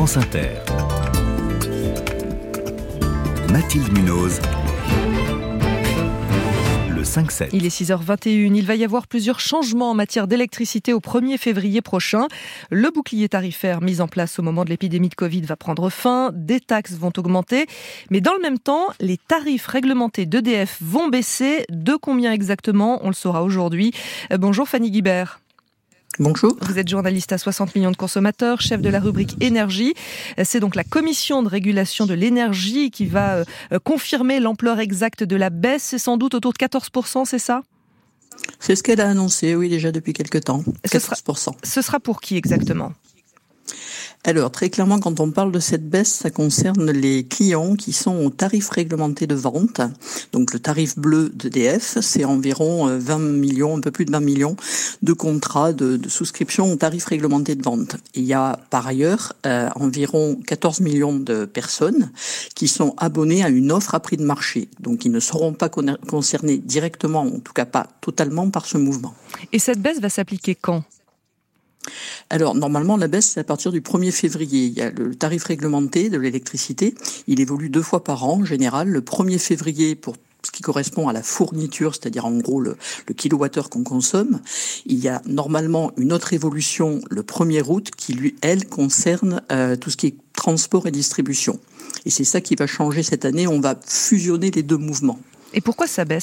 France Inter. Mathilde Munoz. Le 5-7. Il est 6h21. Il va y avoir plusieurs changements en matière d'électricité au 1er février prochain. Le bouclier tarifaire mis en place au moment de l'épidémie de Covid va prendre fin. Des taxes vont augmenter. Mais dans le même temps, les tarifs réglementés d'EDF vont baisser. De combien exactement ? On le saura aujourd'hui. Bonjour Fanny Guibert. Bonjour. Vous êtes journaliste à 60 millions de consommateurs, chef de la rubrique énergie. C'est donc la commission de régulation de l'énergie qui va confirmer l'ampleur exacte de la baisse. C'est sans doute autour de 14%, c'est ça ? C'est ce qu'elle a annoncé, oui, déjà depuis quelques temps. 14%. Ce sera pour qui exactement ? Alors, très clairement, quand on parle de cette baisse, ça concerne les clients qui sont au tarif réglementé de vente. Donc, le tarif bleu d'EDF, c'est environ 20 millions, un peu plus de 20 millions de contrats de souscription au tarif réglementé de vente. Et il y a, par ailleurs, environ 14 millions de personnes qui sont abonnées à une offre à prix de marché. Donc, ils ne seront pas concernés directement, en tout cas pas totalement, par ce mouvement. Et cette baisse va s'appliquer quand ? Alors, normalement, la baisse, c'est à partir du 1er février. Il y a le tarif réglementé de l'électricité. Il évolue 2 fois par an, en général. Le 1er février pour ce qui correspond à la fourniture, c'est-à-dire en gros le kilowattheure qu'on consomme. Il y a normalement une autre évolution le 1er août qui, lui, elle, concerne tout ce qui est transport et distribution. Et c'est ça qui va changer cette année. On va fusionner les deux mouvements. Et pourquoi ça baisse ?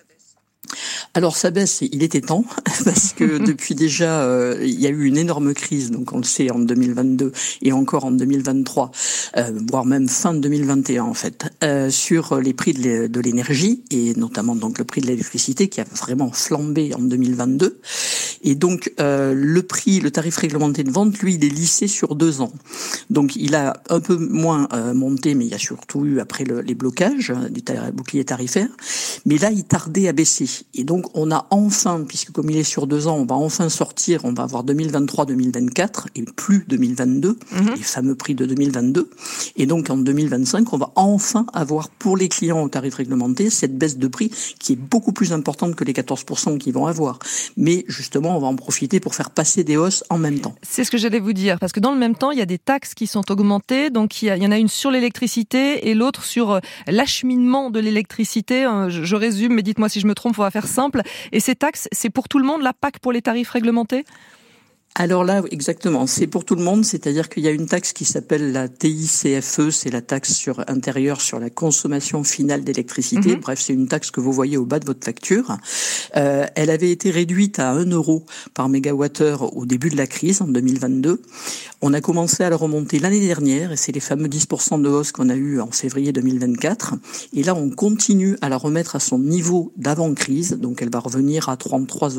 Alors ça baisse, il était temps, parce que depuis déjà, il y a eu une énorme crise, donc on le sait en 2022 et encore en 2023, voire même fin de 2021 en fait, sur les prix de l'énergie et notamment donc le prix de l'électricité qui a vraiment flambé en 2022. Et donc le tarif réglementé de vente, lui, il est lissé sur 2 ans. Donc il a un peu moins monté, mais il y a surtout eu après les blocages du bouclier tarifaire. Mais là, il tardait à baisser. Et donc, on a enfin, puisque comme il est sur 2 ans, on va enfin sortir, on va avoir 2023-2024 et plus 2022, les fameux prix de 2022. Et donc, en 2025, on va enfin avoir pour les clients au tarif réglementé cette baisse de prix qui est beaucoup plus importante que les 14% qu'ils vont avoir. Mais justement, on va en profiter pour faire passer des hausses en même temps. C'est ce que j'allais vous dire, parce que dans le même temps, il y a des taxes qui sont augmentées. Donc, il y en a une sur l'électricité et l'autre sur l'acheminement de l'électricité. Je résume, mais dites-moi si je me trompe, on va faire simple. Et ces taxes, c'est pour tout le monde, la PAC pour les tarifs réglementés ? Alors là, exactement, c'est pour tout le monde, c'est-à-dire qu'il y a une taxe qui s'appelle la TICFE, c'est la taxe intérieure sur la consommation finale d'électricité. Bref, c'est une taxe que vous voyez au bas de votre facture. Elle avait été réduite à 1 euro par mégawattheure au début de la crise, en 2022. On a commencé à la remonter l'année dernière, et c'est les fameux 10% de hausse qu'on a eu en février 2024. Et là, on continue à la remettre à son niveau d'avant-crise, donc elle va revenir à 33,70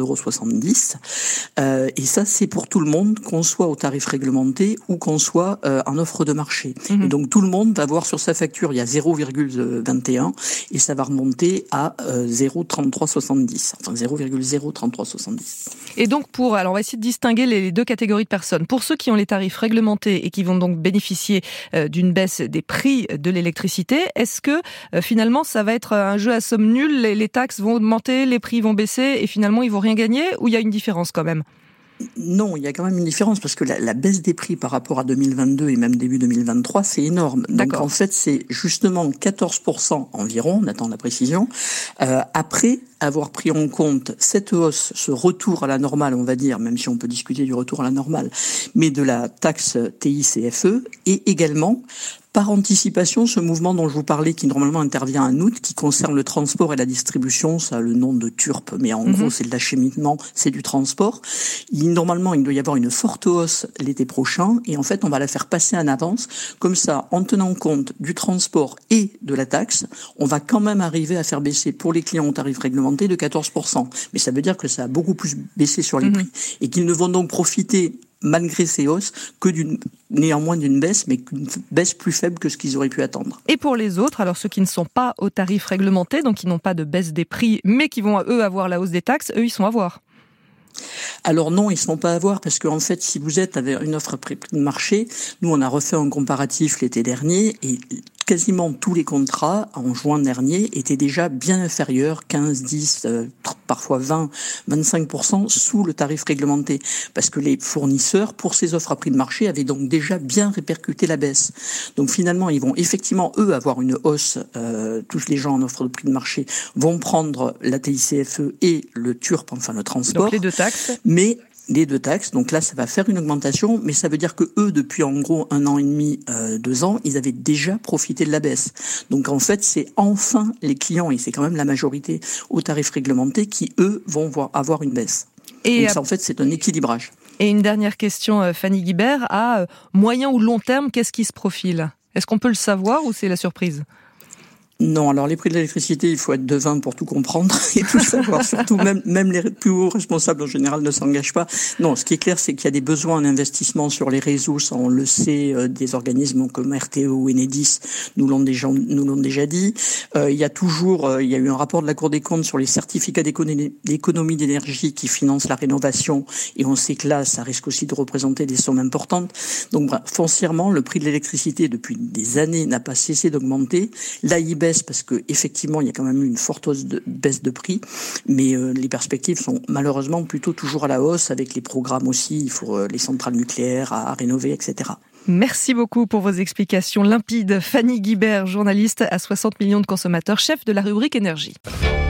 €. Et ça, c'est pour tout le monde, qu'on soit au tarif réglementé ou qu'on soit en offre de marché. Et donc tout le monde va voir sur sa facture, il y a 0,21 et ça va remonter à 0,3370. Enfin 0,03370. Et donc alors on va essayer de distinguer les deux catégories de personnes. Pour ceux qui ont les tarifs réglementés et qui vont donc bénéficier d'une baisse des prix de l'électricité, est-ce que finalement ça va être un jeu à somme nulle, les taxes vont augmenter, les prix vont baisser et finalement ils vont rien gagner, ou il y a une différence quand même ? Non, il y a quand même une différence parce que la baisse des prix par rapport à 2022 et même début 2023, c'est énorme. Donc en fait, c'est justement 14% environ, on attend la précision, après avoir pris en compte cette hausse, ce retour à la normale, on va dire, même si on peut discuter du retour à la normale, mais de la taxe TICFE et également par anticipation, ce mouvement dont je vous parlais, qui normalement intervient en août, qui concerne le transport et la distribution, ça a le nom de TURP, mais en gros c'est de l'acheminement, c'est du transport. Normalement, il doit y avoir une forte hausse l'été prochain, et en fait on va la faire passer en avance. Comme ça, en tenant compte du transport et de la taxe, on va quand même arriver à faire baisser pour les clients au tarif réglementé de 14%. Mais ça veut dire que ça a beaucoup plus baissé sur les prix, et qu'ils ne vont donc profiter malgré ces hausses, que néanmoins d'une baisse, mais qu'une baisse plus faible que ce qu'ils auraient pu attendre. Et pour les autres, alors ceux qui ne sont pas au tarif réglementé, donc qui n'ont pas de baisse des prix, mais qui vont eux avoir la hausse des taxes, eux ils sont à voir. Alors non, ils ne sont pas à voir parce qu'en fait, si vous êtes avec une offre à prix de marché, nous on a refait un comparatif l'été dernier et quasiment tous les contrats en juin dernier étaient déjà bien inférieurs, 15, 10, parfois 20, 25% sous le tarif réglementé. Parce que les fournisseurs, pour ces offres à prix de marché, avaient donc déjà bien répercuté la baisse. Donc finalement, ils vont effectivement, eux, avoir une hausse. Tous les gens en offre de prix de marché vont prendre la TICFE et le TURP, enfin le transport. Donc les 2 taxes. Mais les 2 taxes, donc là ça va faire une augmentation, mais ça veut dire que eux, depuis en gros 1 an et demi, 2 ans, ils avaient déjà profité de la baisse. Donc en fait, c'est enfin les clients, et c'est quand même la majorité au tarif réglementé, qui eux vont avoir une baisse. Et donc ça en fait c'est un équilibrage. Et une dernière question, Fanny Guibert, à moyen ou long terme, qu'est-ce qui se profile ? Est-ce qu'on peut le savoir ou c'est la surprise ? Non, alors les prix de l'électricité, il faut être devin pour tout comprendre et tout savoir. Surtout, même les plus hauts responsables en général ne s'engagent pas. Non, ce qui est clair, c'est qu'il y a des besoins en investissement sur les réseaux. Ça, on le sait, des organismes comme RTE ou Enedis nous l'ont déjà dit. Il y a eu un rapport de la Cour des comptes sur les certificats d'économie d'énergie qui financent la rénovation. Et on sait que là, ça risque aussi de représenter des sommes importantes. Donc, foncièrement, le prix de l'électricité depuis des années n'a pas cessé d'augmenter. Là, il baisse parce que effectivement il y a quand même eu une forte baisse de prix, mais les perspectives sont malheureusement plutôt toujours à la hausse, avec les programmes aussi, il faut les centrales nucléaires à rénover, etc. Merci beaucoup pour vos explications limpides. Fanny Guibert, journaliste à 60 millions de consommateurs, chef de la rubrique énergie.